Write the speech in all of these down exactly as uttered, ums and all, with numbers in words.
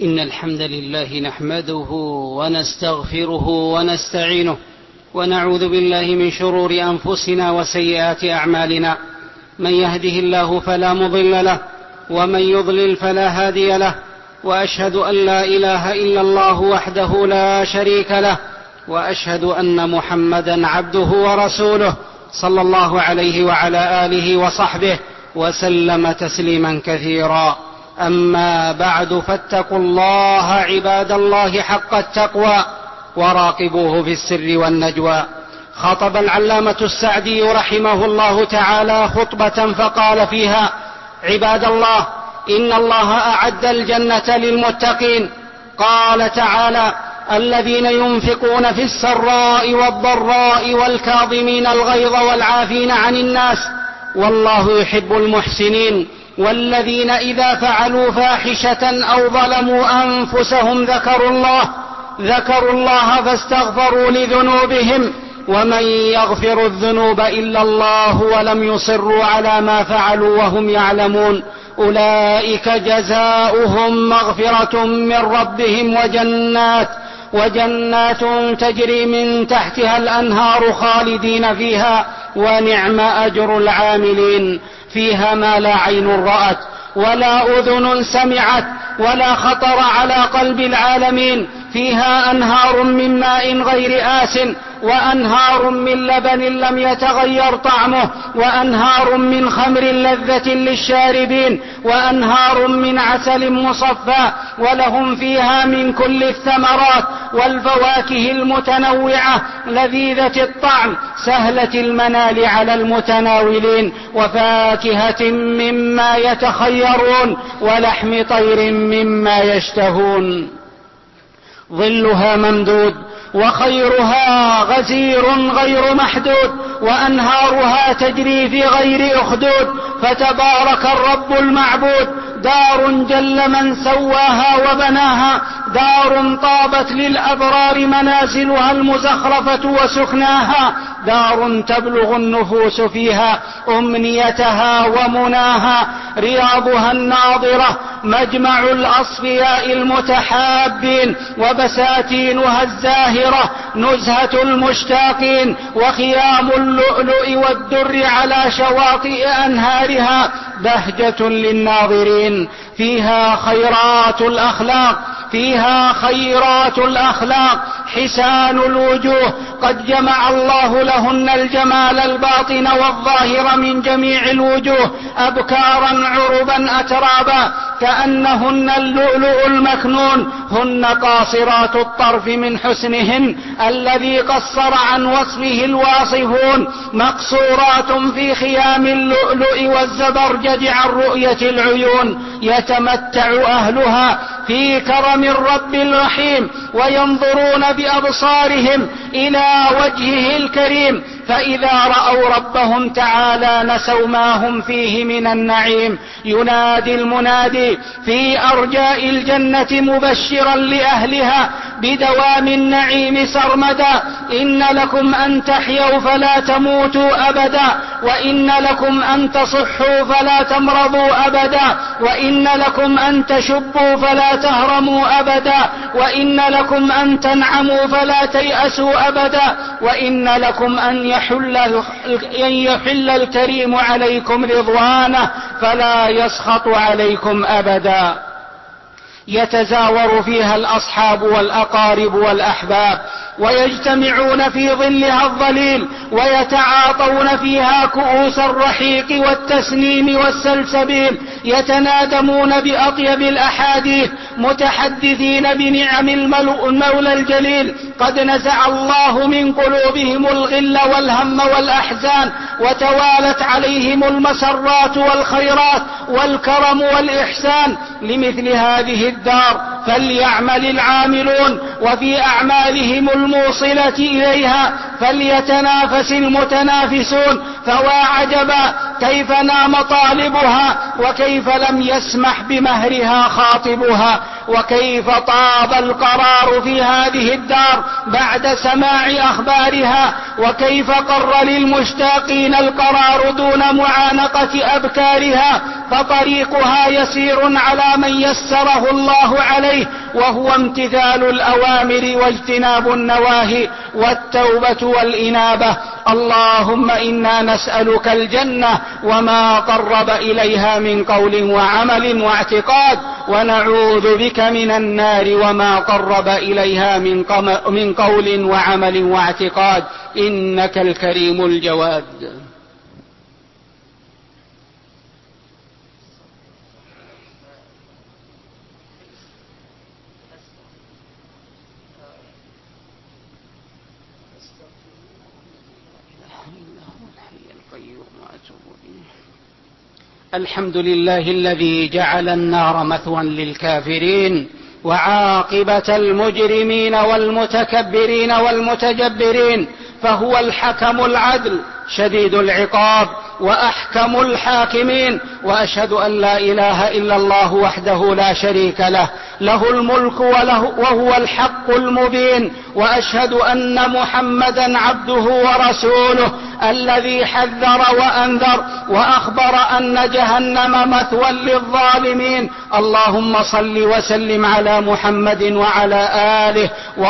إن الحمد لله نحمده ونستغفره ونستعينه ونعوذ بالله من شرور أنفسنا وسيئات أعمالنا. من يهده الله فلا مضل له ومن يضلل فلا هادي له، وأشهد أن لا إله إلا الله وحده لا شريك له، وأشهد أن محمدا عبده ورسوله صلى الله عليه وعلى آله وصحبه وسلم تسليما كثيرا. أما بعد، فاتقوا الله عباد الله حق التقوى وراقبوه في السر والنجوى. خطب العلامة السعدي رحمه الله تعالى خطبة فقال فيها: عباد الله، إن الله أعد الجنة للمتقين. قال تعالى: الذين ينفقون في السراء والضراء والكاظمين الغيظ والعافين عن الناس والله يحب المحسنين. والذين إذا فعلوا فاحشة أو ظلموا أنفسهم ذكروا الله ذكروا الله فاستغفروا لذنوبهم ومن يغفر الذنوب إلا الله ولم يصروا على ما فعلوا وهم يعلمون أولئك جزاؤهم مغفرة من ربهم وجنات وجنات تجري من تحتها الأنهار خالدين فيها ونعم أجر العاملين. فيها ما لا عين رأت ولا أذن سمعت ولا خطر على قلب العالمين. فيها أنهار من ماء غير آس وأنهار من لبن لم يتغير طعمه وأنهار من خمر لذة للشاربين وأنهار من عسل مصفى، ولهم فيها من كل الثمرات والفواكه المتنوعة لذيذة الطعم سهلة المنال على المتناولين، وفاكهة مما يتخيرون ولحم طير مما يشتهون. ظلها ممدود وخيرها غزير غير محدود وأنهارها تجري في غير أخدود. فتبارك الرب المعبود، دار جل من سواها وبناها، دار طابت للأبرار منازلها المزخرفة وسكناها، دار تبلغ النفوس فيها أمنيتها ومناها، رياضها الناضرة مجمع الأصفياء المتحابين، وبساتينها الزاهرة نزهة المشتاقين، وخيام اللؤلؤ والدر على شواطئ أنهارها بهجة للناظرين. فيها خيرات الأخلاق فيها خيرات الأخلاق حسان الوجوه، قد جمع الله لهن الجمال الباطن والظاهر من جميع الوجوه، أبكارا عربا أترابا كأنهن اللؤلؤ المكنون، هن قاصرات الطرف من حسنهن الذي قصر عن وصفه الواصفون، مقصورات في خيام اللؤلؤ والزبرجد عن رؤية العيون، يتمتع أهلها في كرم الرب الرحيم وينظرون بأبصارهم إلى وجهه الكريم، فإذا رأوا ربهم تعالى نسوا ما هم فيه من النعيم. ينادي المنادي في أرجاء الجنة مبشرا لأهلها بدوام النعيم سرمدا: إن لكم أن تحيوا فلا تموتوا أبدا، وإن لكم أن تصحوا فلا تمرضوا أبدا، وإن لكم أن تشبوا فلا تهرموا أبدا، وإن لكم أن تنعموا فلا تيأسوا أبدا، وإن لكم أن يحل, أن يحل الكريم عليكم رضوانه فلا يسخط عليكم أبدا. يتزاور فيها الأصحاب والأقارب والأحباب ويجتمعون في ظلها الظليل، ويتعاطون فيها كؤوس الرحيق والتسنيم والسلسبيل، يتنادمون بأطيب الأحاديث متحدثين بنعم المولى الجليل. قد نزع الله من قلوبهم الغل والهم والأحزان، وتوالت عليهم المسرات والخيرات والكرم والإحسان. لمثل هذه الدار فليعمل العاملون، وفي أعمالهم الموصلة إليها فليتنافس المتنافسون. فوا عجبا كيف نام طالبها وكيف لم يسمح بمهرها خاطبها، وكيف طاب القرار في هذه الدار بعد سماع أخبارها، وكيف قر للمشتاقين القرار دون معانقة أبكارها. فطريقها يسير على من يسره الله عليه، وهو امتثال الأوامر واجتناب النواهي والتوبة والإنابة. اللهم إنا نسألك الجنة وما قرب إليها من قول وعمل واعتقاد، ونعوذ بك من النار وما قرب إليها من قول وعمل واعتقاد، إنك الكريم الجواد. الحمد لله الذي جعل النار مثوى للكافرين وعاقبة المجرمين والمتكبرين والمتجبرين، فهو الحكم العدل شديد العقاب وأحكم الحاكمين. وأشهد أن لا إله إلا الله وحده لا شريك له، له الملك وله وهو الحق المبين. وأشهد أن محمدا عبده ورسوله الذي حذر وأنذر وأخبر أن جهنم مثوى للظالمين. اللهم صل وسلم على محمد وعلى آله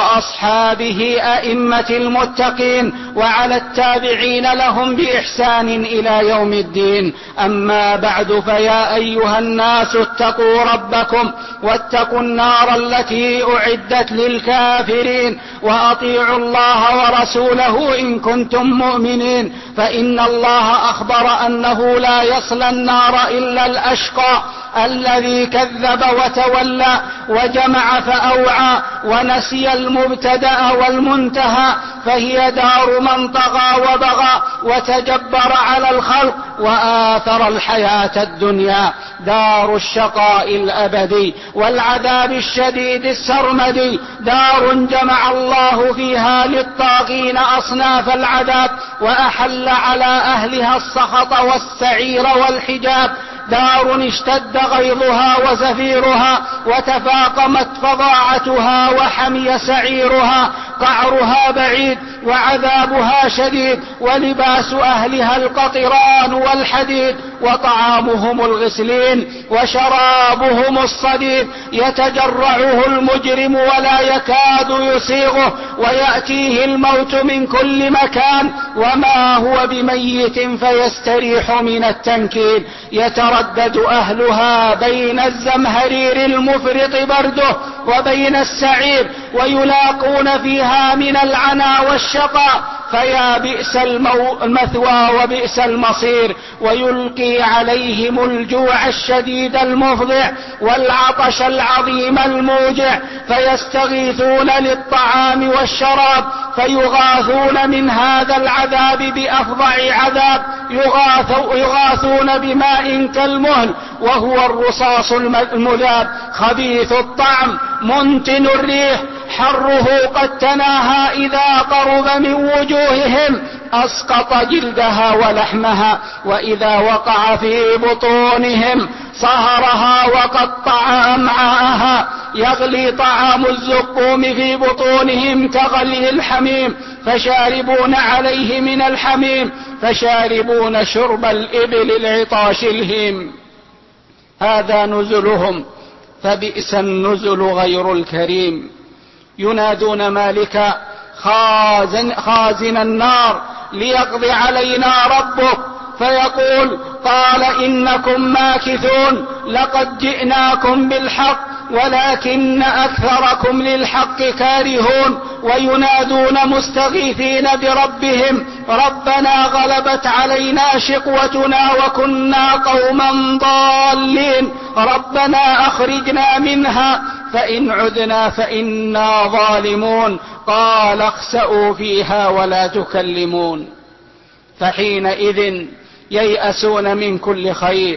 وأصحابه أئمة المتقين وعلى التابعين لهم بإحسان إلى يوم الدين. أما بعد، فيا أيها الناس اتقوا ربكم واتقوا النار التي أعدت للكافرين، وأطيعوا الله ورسوله إن كنتم مؤمنين، فإن الله أخبر أنه لا يصلى النار إلا الأشقى الذي كذب وتولى وجمع فأوعى ونسي المبتدأ والمنتهى، فهي دار من طغى وبغى وتجبر على الخلق وآثر الحياة الدنيا، دار الشقاء الأبدي والعذاب الشديد السرمدي، دار جمع الله فيها للطاغين أصناف العذاب وأحل على أهلها السخط والسعير والحجاب، دار اشتد غيظها وزفيرها وتفاقمت فظاعتها وحمي سعيرها، قعرها بعيد وعذابها شديد، ولباس أهلها القطران والحديد، وطعامهم الغسلين وشرابهم الصديد، يتجرعه المجرم ولا يكاد يسيغه، ويأتيه الموت من كل مكان وما هو بميت فيستريح من التنكيل. يتردد أهلها بين الزمهرير المفرط برده وبين السعير، ويلاقون فيها من العنا والشقاء، فيا بئس المثوى وبئس المصير. ويلقي عليهم الجوع الشديد المفضع والعطش العظيم الموجع، فيستغيثون للطعام والشراب فيغاثون من هذا العذاب بأفظع عذاب، يغاثون بماء كالمهل وهو الرصاص المذاب، خبيث الطعم منتن الريح، حره قد تناهى إذا قرب من وجوههم، أسقط جلدها ولحمها، وإذا وقع في بطونهم صهرها وقطع أمعاءها، يغلي طعام الزقوم في بطونهم كغلي الحميم، فشاربون عليه من الحميم، فشاربون شرب الإبل العطاش الهيم. هذا نزلهم، فبئس النزل غير الكريم. ينادون مالكا خازن, خازن النار ليقضي علينا ربك، فيقول قال إنكم ماكثون، لقد جئناكم بالحق ولكن أكثركم للحق كارهون. وينادون مستغيثين بربهم ربنا غلبت علينا شقوتنا وكنا قوما ضالين، ربنا أخرجنا منها فإن عدنا فإنا ظالمون، قال اخسئوا فيها ولا تكلمون. فحينئذ ييأسون من كل خير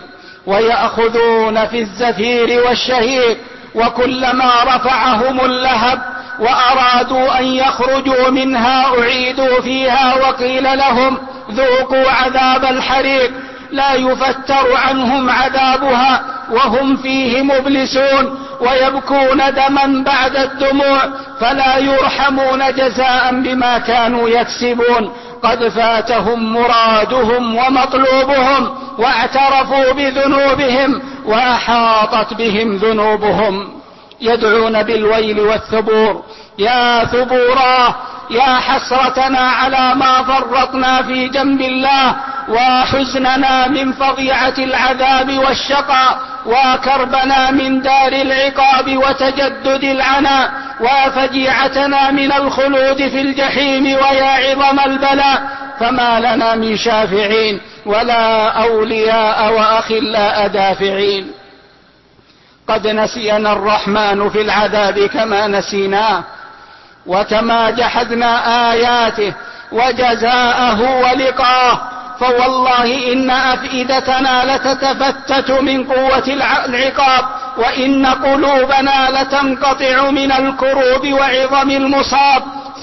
ويأخذون في الزفير والشهيق، وكلما رفعهم اللهب وأرادوا أن يخرجوا منها أعيدوا فيها وقيل لهم ذوقوا عذاب الحريق، لا يفتر عنهم عذابها وهم فيه مبلسون ويبكون دما بعد الدموع، فلا يرحمون جزاء بما كانوا يكسبون. قد فاتهم مرادهم ومطلوبهم واعترفوا بذنوبهم وأحاطت بهم ذنوبهم. يدعون بالويل والثبور، يا ثبورا يا حسرتنا على ما فرطنا في جنب الله، وحزننا من فظيعة العذاب والشقاء، وكربنا من دار العقاب وتجدد العناء، وفجيعتنا من الخلود في الجحيم ويا عظم البلاء. فما لنا من شافعين ولا أولياء وأخلاء دافعين. قد نسينا الرحمن في العذاب كما نسيناه، وكما جحدنا آياته وجزاءه ولقاه، فوالله إن أفئدتنا لتتفتت من قوة العقاب، وإن قلوبنا لتنقطع من الكروب وعظم المصاب.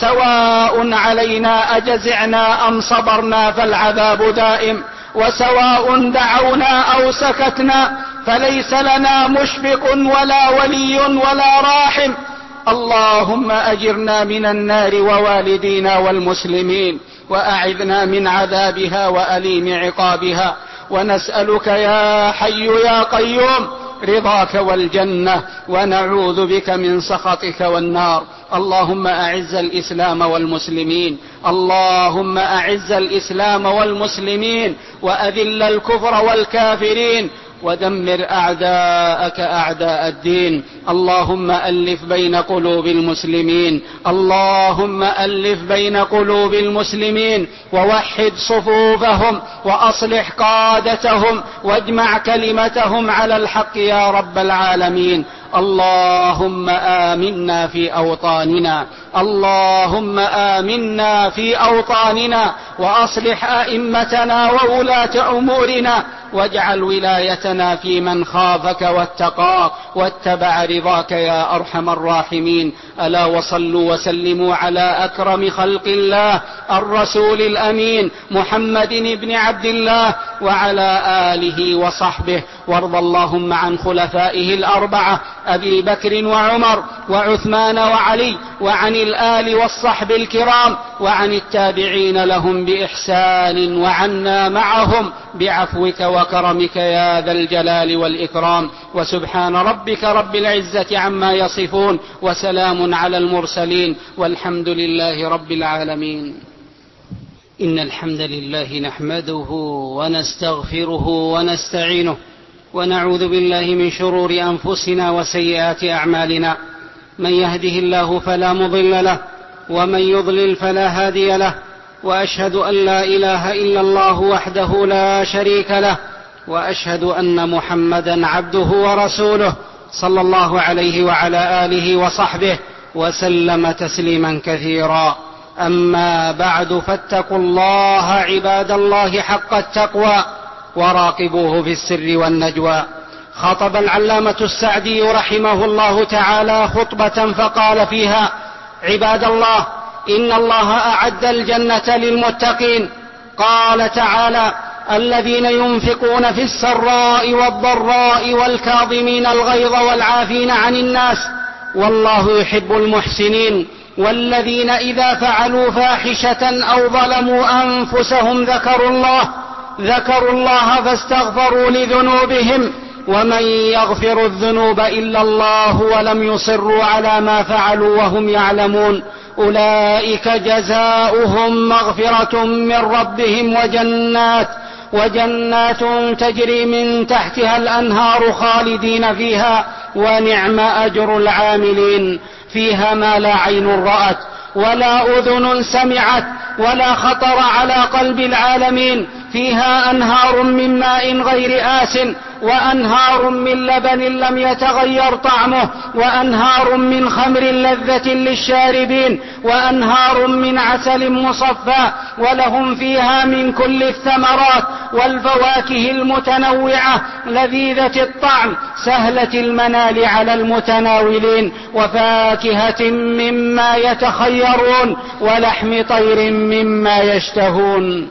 سواء علينا أجزعنا أم صبرنا فالعذاب دائم، وسواء دعونا أو سكتنا فليس لنا مشفق ولا ولي ولا راحم. اللهم أجرنا من النار ووالدينا والمسلمين، وأعذنا من عذابها وأليم عقابها، ونسألك يا حي يا قيوم رضاك والجنة، ونعوذ بك من سخطك والنار. اللهم أعز الإسلام والمسلمين، اللهم أعز الإسلام والمسلمين، وأذل الكفر والكافرين، ودمر أعداءك أعداء الدين. اللهم ألف بين قلوب المسلمين، اللهم ألف بين قلوب المسلمين، ووحد صفوفهم، وأصلح قادتهم، واجمع كلمتهم على الحق يا رب العالمين. اللهم آمنا في أوطاننا، اللهم آمنا في أوطاننا، وأصلح أئمتنا وولاة أمورنا، واجعل ولايتنا في من خافك واتقاك واتبع رضاك يا أرحم الراحمين. ألا وصلوا وسلموا على أكرم خلق الله الرسول الأمين محمد بن عبد الله وعلى آله وصحبه. وارض اللهم عن خلفائه الأربعة أبي بكر وعمر وعثمان وعلي، وعن الآل والصحب الكرام، وعن التابعين لهم بإحسان، وعنا معهم بعفوك وكرمك يا ذا الجلال والإكرام. وسبحان ربك رب العزة عما يصفون، وسلام على المرسلين، والحمد لله رب العالمين. إن الحمد لله نحمده ونستغفره ونستعينه، ونعوذ بالله من شرور أنفسنا وسيئات أعمالنا. من يهده الله فلا مضل له، ومن يضلل فلا هادي له، وأشهد أن لا إله إلا الله وحده لا شريك له، وأشهد أن محمدا عبده ورسوله صلى الله عليه وعلى آله وصحبه وسلم تسليما كثيرا. أما بعد، فاتقوا الله عباد الله حق التقوى، وراقبوه في السر والنجوى. خطب العلامة السعدي رحمه الله تعالى خطبة فقال فيها: عباد الله، إن الله أعد الجنة للمتقين. قال تعالى: الذين ينفقون في السراء والضراء والكاظمين الغيظ والعافين عن الناس والله يحب المحسنين. والذين إذا فعلوا فاحشة أو ظلموا أنفسهم ذكروا الله ذكروا الله فاستغفروا لذنوبهم، ومن يغفر الذنوب إلا الله ولم يصروا على ما فعلوا وهم يعلمون، أولئك جزاؤهم مغفرة من ربهم وجنات وجنات تجري من تحتها الأنهار خالدين فيها، ونعم أجر العاملين. فيها ما لا عين رأت ولا أذن سمعت ولا خطر على قلب العالمين. فيها أنهار من ماء غير آس وأنهار من لبن لم يتغير طعمه وأنهار من خمر لذة للشاربين وأنهار من عسل مصفى ولهم فيها من كل الثمرات والفواكه المتنوعة لذيذة الطعم سهلة المنال على المتناولين وفاكهة مما يتخيرون ولحم طير مما يشتهون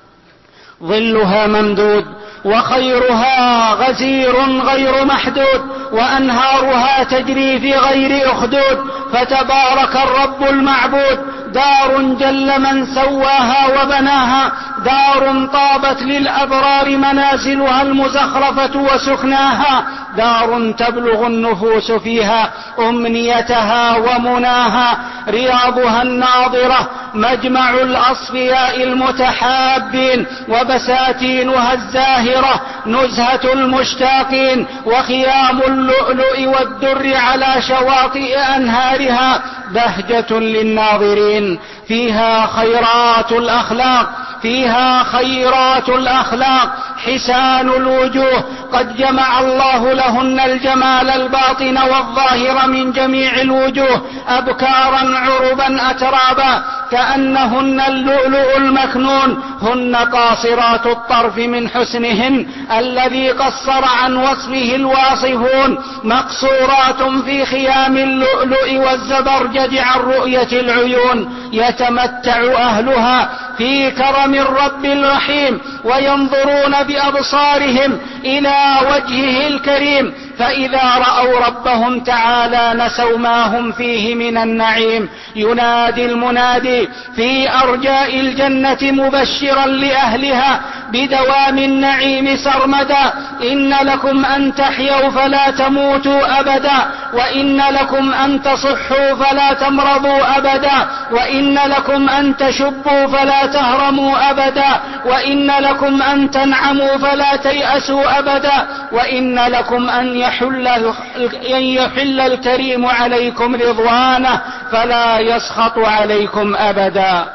ظلها ممدود وخيرها غزير غير محدود وأنهارها تجري في غير أخدود فتبارك الرب المعبود دار جل من سواها وبناها دار طابت للأبرار منازلها المزخرفة وسكناها دار تبلغ النفوس فيها أمنيتها ومناها رياضها الناظرة مجمع الأصفياء المتحابين وبساتينها الزاهرة نزهة المشتاقين وخيام اللؤلؤ والدر على شواطئ أنهارها بهجة للناظرين فيها خيرات الأخلاق فيها خيرات الأخلاق حسان الوجوه قد جمع الله لهن الجمال الباطن والظاهر من جميع الوجوه أبكارا عربا أترابا كأنهن اللؤلؤ المكنون هن قاصرات الطرف من حسنهن الذي قصر عن وصفه الواصفون مقصورات في خيام اللؤلؤ والزبرجد عن رؤية العيون يتمتع أهلها في كرم الرب الرحيم وينظرون بأبصارهم إلى وجهه الكريم فإذا رأوا ربهم تعالى نسوا ما هم فيه من النعيم ينادي المنادي في أرجاء الجنة مبشرا لأهلها بدوام النعيم سرمدا إن لكم أن تحيوا فلا تموتوا أبدا وإن لكم أن تصحوا فلا تمرضوا أبدا وإن لكم أن تشبوا فلا تهرموا أبدا وإن لكم أن تنعموا فلا تيأسوا أبدا وإن لكم أن يحل, أن يحل الكريم عليكم رضوانه فلا يسخط عليكم أبدا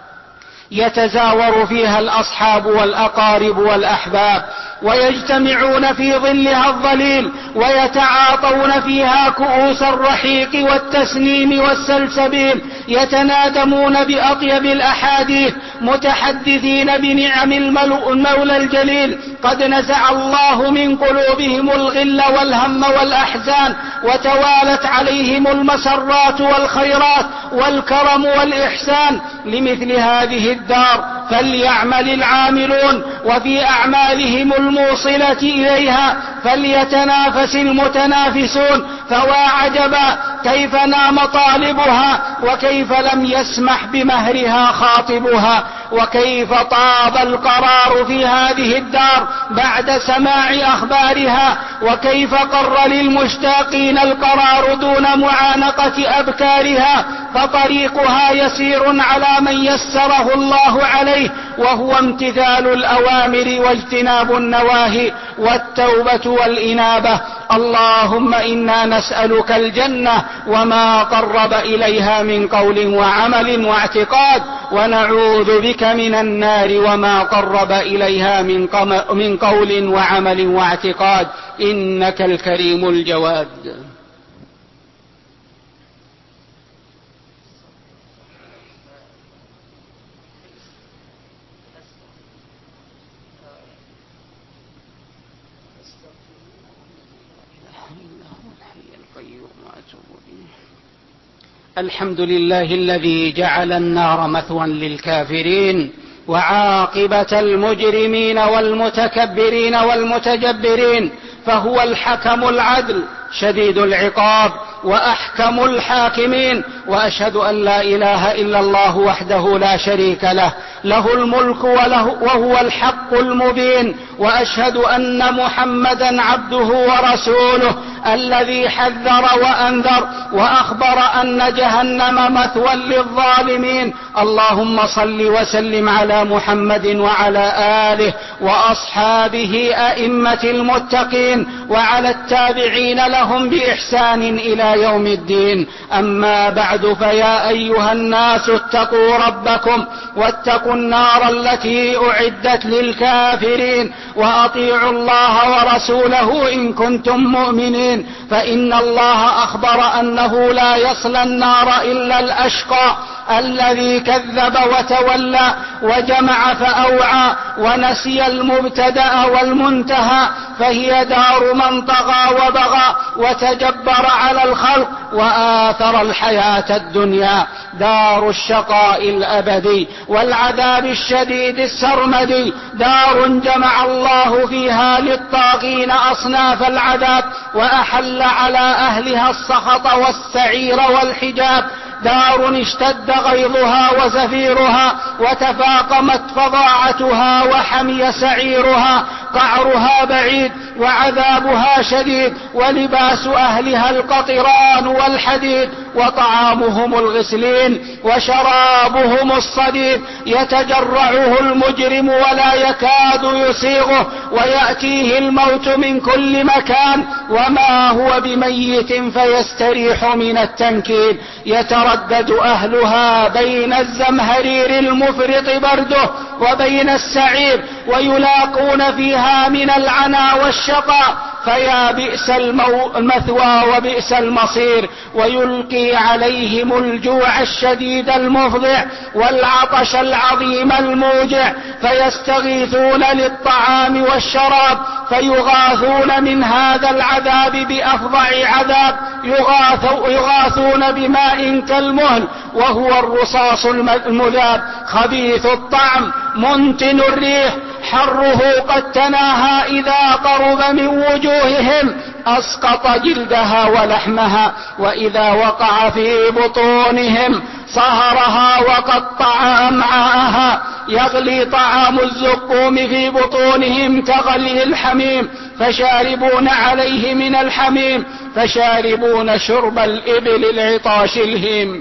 يتزاور فيها الأصحاب والأقارب والأحباب ويجتمعون في ظلها الظليل ويتعاطون فيها كؤوس الرحيق والتسنيم والسلسبيل يتنادمون بأطيب الأحاديث متحدثين بنعم المولى الجليل قد نزع الله من قلوبهم الغل والهم والأحزان وتوالت عليهم المسرات والخيرات والكرم والإحسان لمثل هذه الدار فليعمل العاملون وفي أعمالهم الموصلة إليها فليتنافس المتنافسون فوا عجبا كيف نام طالبها وكيف لم يسمح بمهرها خاطبها وكيف طاب القرار في هذه الدار بعد سماع أخبارها وكيف قر للمشتاقين القرار دون معانقة أبكارها فطريقها يسير على من يسره الله عليه وهو امتثال الأوامر واجتناب النواهي والتوبة والإنابة اللهم إنا نسألك الجنة وما قرب إليها من قول وعمل واعتقاد ونعوذ بك من النار وما قرب إليها من قول وعمل واعتقاد إنك الكريم الجواد. الحمد لله الذي جعل النار مثوى للكافرين وعاقبة المجرمين والمتكبرين والمتجبرين فهو الحكم العدل شديد العقاب وأحكم الحاكمين وأشهد أن لا إله إلا الله وحده لا شريك له له الملك وله وهو الحق المبين وأشهد أن محمدا عبده ورسوله الذي حذر وأنذر وأخبر أن جهنم مثوى للظالمين. اللهم صل وسلم على محمد وعلى آله وأصحابه أئمة المتقين وعلى التابعين لهم بإحسان إلى يوم الدين. أما بعد، فيا أيها الناس اتقوا ربكم واتقوا النار التي أعدت للكافرين، وأطيعوا الله ورسوله إن كنتم مؤمنين، فإن الله أخبر أنه لا يصلى النار إلا الأشقى الذي كذب وتولى وجمع فأوعى ونسي المبتدأ والمنتهى، فهي دار من طغى وبغى وتجبر على الخلق وآثر الحياة الدنيا، دار الشقاء الأبدي والعذاب الشديد السرمدي، دار جمع الله فيها للطاغين أصناف العذاب وأحل على أهلها السخط والسعير والحجاب، دار اشتد غيظها وزفيرها وتفاقمت فظاعتها وحمي سعيرها، قعرها بعيد وعذابها شديد، ولباس أهلها القطران والحديد، وطعامهم الغسلين وشرابهم الصديد، يتجرعه المجرم ولا يكاد يسيغه، ويأتيه الموت من كل مكان وما هو بميت فيستريح من التنكيل، يتردد أهلها بين الزمهرير المفرط برده وبين السعير، ويلاقون فيها من العنا والشقاء، فيا بئس المثوى وبئس المصير، ويلقي عليهم الجوع الشديد المفضع والعطش العظيم الموجع، فيستغيثون للطعام والشراب فيغاثون من هذا العذاب بأفظع عذاب، يغاثون بماء كالمهل وهو الرصاص المذاب، خبيث الطعم منتن الريح، حره قد تناهى إذا قرب من وجوههم، أسقط جلدها ولحمها، وإذا وقع في بطونهم صهرها وقطع أمعاءها، يغلي طعام الزقوم في بطونهم كغلي الحميم، فشاربون عليه من الحميم، فشاربون شرب الإبل العطاش الهيم.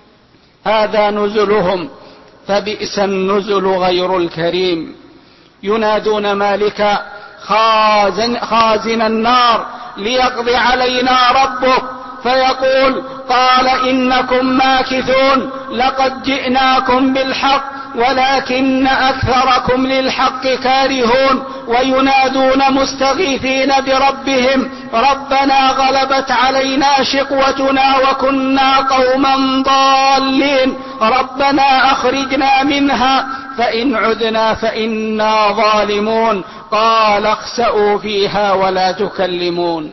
هذا نزلهم، فبئس النزل غير الكريم. ينادون مالكا خازن, خازن النار ليقضي علينا ربك، فيقول قال إنكم ماكثون، لقد جئناكم بالحق ولكن أكثركم للحق كارهون. وينادون مستغيثين بربهم ربنا غلبت علينا شقوتنا وكنا قوما ضالين، ربنا أخرجنا منها فإن عدنا فإنا ظالمون، قال اخسئوا فيها ولا تكلمون.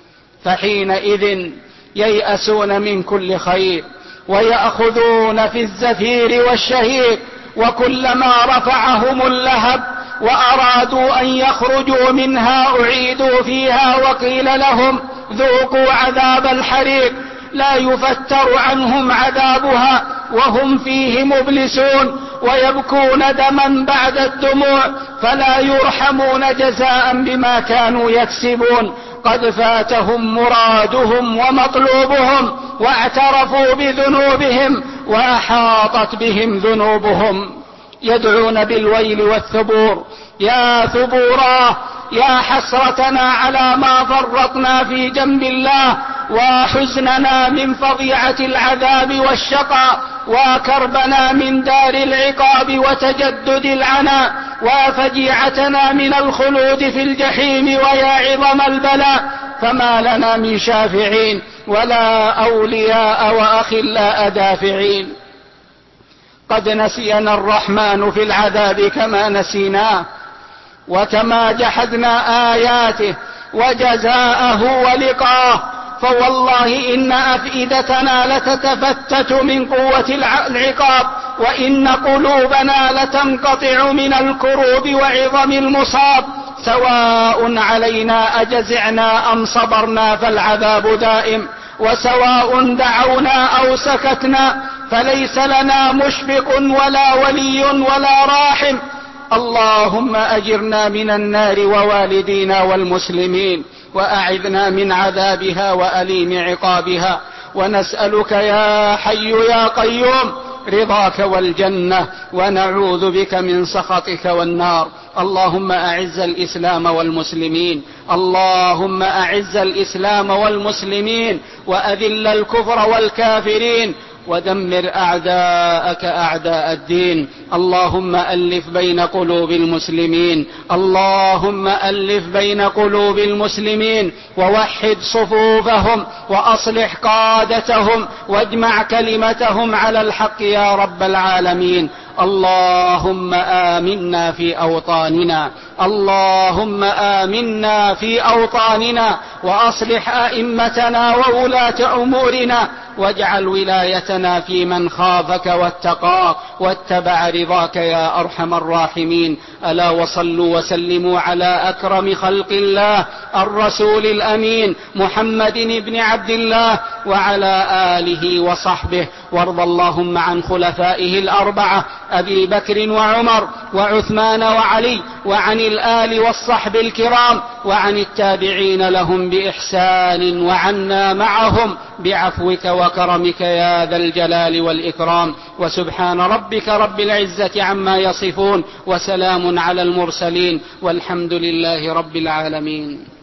فحينئذ ييأسون من كل خير ويأخذون في الزفير والشهيق، وكلما رفعهم اللهب وأرادوا أن يخرجوا منها أعيدوا فيها وقيل لهم ذوقوا عذاب الحريق، لا يفتر عنهم عذابها وهم فيه مبلسون، ويبكون دما بعد الدموع فلا يرحمون جزاء بما كانوا يكسبون. قد فاتهم مرادهم ومطلوبهم واعترفوا بذنوبهم وأحاطت بهم ذنوبهم. يدعون بالويل والثبور، يا ثبوراه، يا حسرتنا على ما فرطنا في جنب الله، وحزننا من فظيعة العذاب والشقاء، وكربنا من دار العقاب وتجدد العناء، وفجيعتنا من الخلود في الجحيم، ويا عظم البلاء، فما لنا من شافعين ولا أولياء وأخلاء دافعين. قد نسينا الرحمن في العذاب كما نسيناه، وكما جحدنا آياته وجزاءه ولقاه، فوالله إن أفئدتنا لتتفتت من قوة العقاب، وإن قلوبنا لتنقطع من الكروب وعظم المصاب، سواء علينا أجزعنا أم صبرنا فالعذاب دائم، وسواء دعونا أو سكتنا فليس لنا مشفق ولا ولي ولا راحم. اللهم أجرنا من النار ووالدينا والمسلمين، وأعذنا من عذابها وأليم عقابها. ونسألك يا حي يا قيوم رضاك والجنة، ونعوذ بك من سخطك والنار. اللهم أعز الإسلام والمسلمين، اللهم أعز الإسلام والمسلمين، وأذل الكفر والكافرين، ودمر أعداءك أعداء الدين. اللهم ألف بين قلوب المسلمين، اللهم ألف بين قلوب المسلمين، ووحد صفوفهم، وأصلح قادتهم، واجمع كلمتهم على الحق يا رب العالمين. اللهم آمنا في أوطاننا، اللهم آمنا في أوطاننا، وأصلح أئمتنا وولاة أمورنا، واجعل ولايتنا في من خافك واتقاك واتبع رضاك يا أرحم الراحمين. ألا وصلوا وسلموا على أكرم خلق الله الرسول الأمين محمد بن عبد الله وعلى آله وصحبه. وارض اللهم عن خلفائه الأربعة أبي بكر وعمر وعثمان وعلي، وعن الآل والصحب الكرام، وعن التابعين لهم بإحسان، وعنا معهم بعفوك وكرمك يا ذا الجلال والإكرام. وسبحان ربك رب العزة عما يصفون، وسلام على المرسلين، والحمد لله رب العالمين.